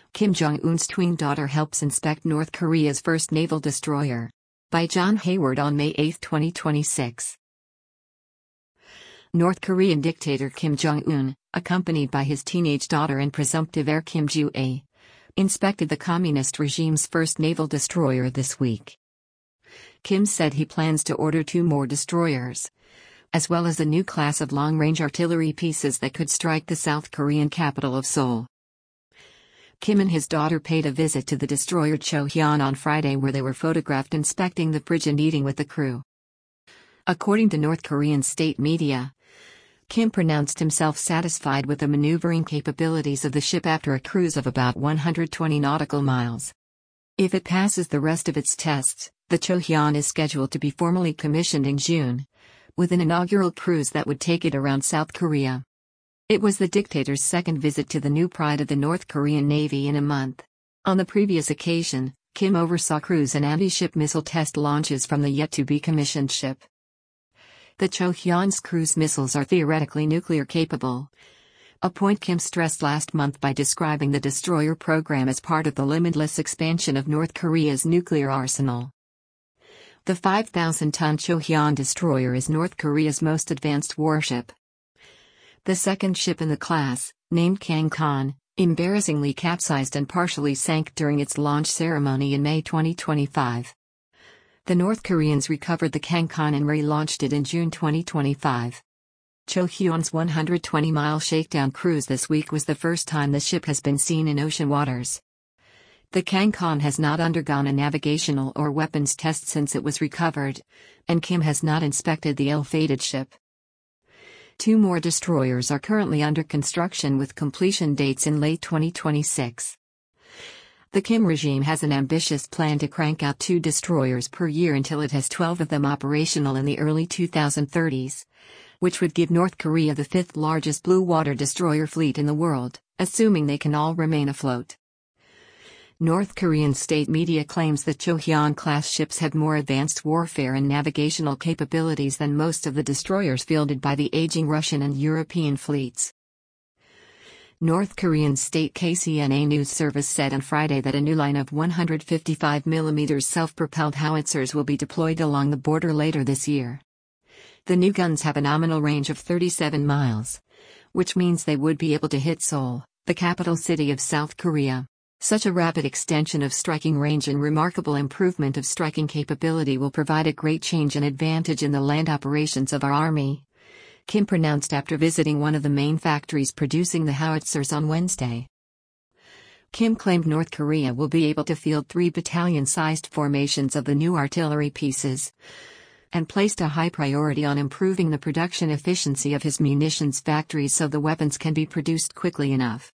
Kim Jong-un's twin daughter helps inspect North Korea's first naval destroyer. By John Hayward on May 8, 2026. North Korean dictator Kim Jong-un, accompanied by his teenage daughter and presumptive heir Kim Joo-ae, inspected the communist regime's first naval destroyer this week. Kim said he plans to order 2 more destroyers, as well as a new class of long-range artillery pieces that could strike the South Korean capital of Seoul. Kim and his daughter paid a visit to the destroyer Chohyun on Friday, where they were photographed inspecting the bridge and eating with the crew. According to North Korean state media, Kim pronounced himself satisfied with the maneuvering capabilities of the ship after a cruise of about 120 nautical miles. If it passes the rest of its tests, the Chohyun is scheduled to be formally commissioned in June, with an inaugural cruise that would take it around South Korea. It was the dictator's second visit to the new pride of the North Korean Navy in a month. On the previous occasion, Kim oversaw cruise and anti-ship missile test launches from the yet-to-be-commissioned ship. The Chohyun's cruise missiles are theoretically nuclear capable, a point Kim stressed last month by describing the destroyer program as part of the limitless expansion of North Korea's nuclear arsenal. The 5,000-ton Chohyun destroyer is North Korea's most advanced warship. The second ship in the class, named Kangkan, embarrassingly capsized and partially sank during its launch ceremony in May 2025. The North Koreans recovered the Kangkan and relaunched it in June 2025. Chohyun's 120-mile shakedown cruise this week was the first time the ship has been seen in ocean waters. The Kangkan has not undergone a navigational or weapons test since it was recovered, and Kim has not inspected the ill-fated ship. 2 more destroyers are currently under construction with completion dates in late 2026. The Kim regime has an ambitious plan to crank out 2 destroyers per year until it has 12 of them operational in the early 2030s, which would give North Korea the 5th largest blue water destroyer fleet in the world, assuming they can all remain afloat. North Korean state media claims that Chohyun-class ships have more advanced warfare and navigational capabilities than most of the destroyers fielded by the aging Russian and European fleets. North Korean state KCNA news service said on Friday that a new line of 155mm self-propelled howitzers will be deployed along the border later this year. The new guns have a nominal range of 37 miles, which means they would be able to hit Seoul, the capital city of South Korea. Such a rapid extension of striking range and remarkable improvement of striking capability will provide a great change and advantage in the land operations of our army, Kim pronounced after visiting one of the main factories producing the howitzers on Wednesday. Kim claimed North Korea will be able to field 3 battalion-sized formations of the new artillery pieces, and placed a high priority on improving the production efficiency of his munitions factories so the weapons can be produced quickly enough.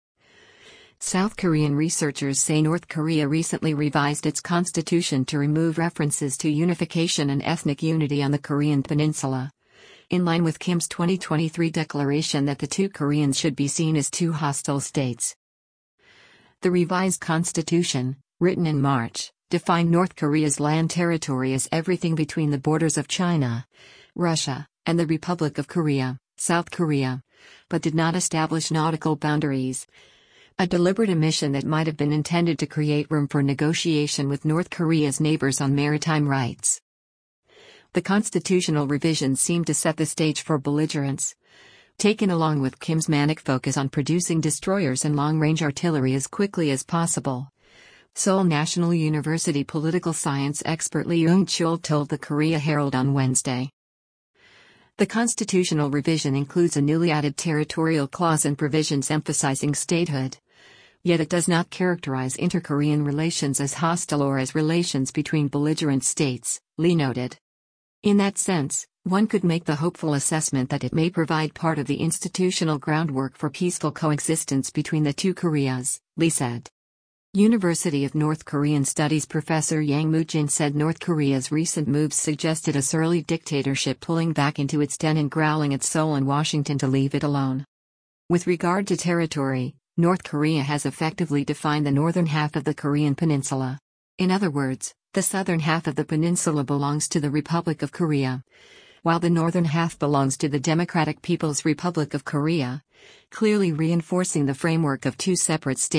South Korean researchers say North Korea recently revised its constitution to remove references to unification and ethnic unity on the Korean peninsula, in line with Kim's 2023 declaration that the 2 Koreans should be seen as 2 hostile states. The revised constitution, written in March, defined North Korea's land territory as everything between the borders of China, Russia, and the Republic of Korea, South Korea, but did not establish nautical boundaries, a deliberate omission that might have been intended to create room for negotiation with North Korea's neighbors on maritime rights. The constitutional revisions seem to set the stage for belligerence, taken along with Kim's manic focus on producing destroyers and long-range artillery as quickly as possible. Seoul National University political science expert Lee Young-chul told the Korea Herald on Wednesday. The constitutional revision includes a newly added territorial clause and provisions emphasizing statehood. Yet it does not characterize inter-Korean relations as hostile or as relations between belligerent states, Lee noted. In that sense, one could make the hopeful assessment that it may provide part of the institutional groundwork for peaceful coexistence between the 2 Koreas, Lee said. University of North Korean Studies professor Yang Moo-jin said North Korea's recent moves suggested a surly dictatorship pulling back into its den and growling at Seoul and Washington to leave it alone. With regard to territory, North Korea has effectively defined the northern half of the Korean peninsula. In other words, the southern half of the peninsula belongs to the Republic of Korea, while the northern half belongs to the Democratic People's Republic of Korea, clearly reinforcing the framework of 2 separate states,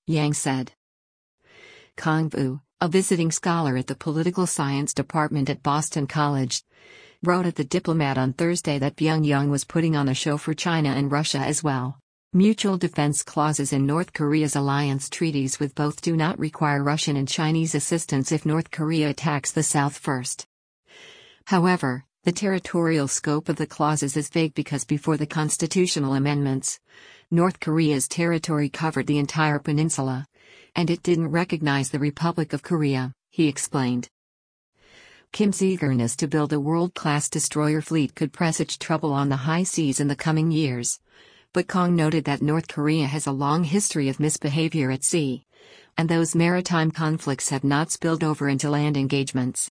Yang said. Kang Vu, a visiting scholar at the Political Science Department at Boston College, wrote at The Diplomat on Thursday that Pyongyang was putting on a show for China and Russia as well. Mutual defense clauses in North Korea's alliance treaties with both do not require Russian and Chinese assistance if North Korea attacks the South first. However, the territorial scope of the clauses is vague because before the constitutional amendments, North Korea's territory covered the entire peninsula, and it didn't recognize the Republic of Korea, he explained. Kim's eagerness to build a world-class destroyer fleet could presage trouble on the high seas in the coming years. But Kang noted that North Korea has a long history of misbehavior at sea, and those maritime conflicts have not spilled over into land engagements.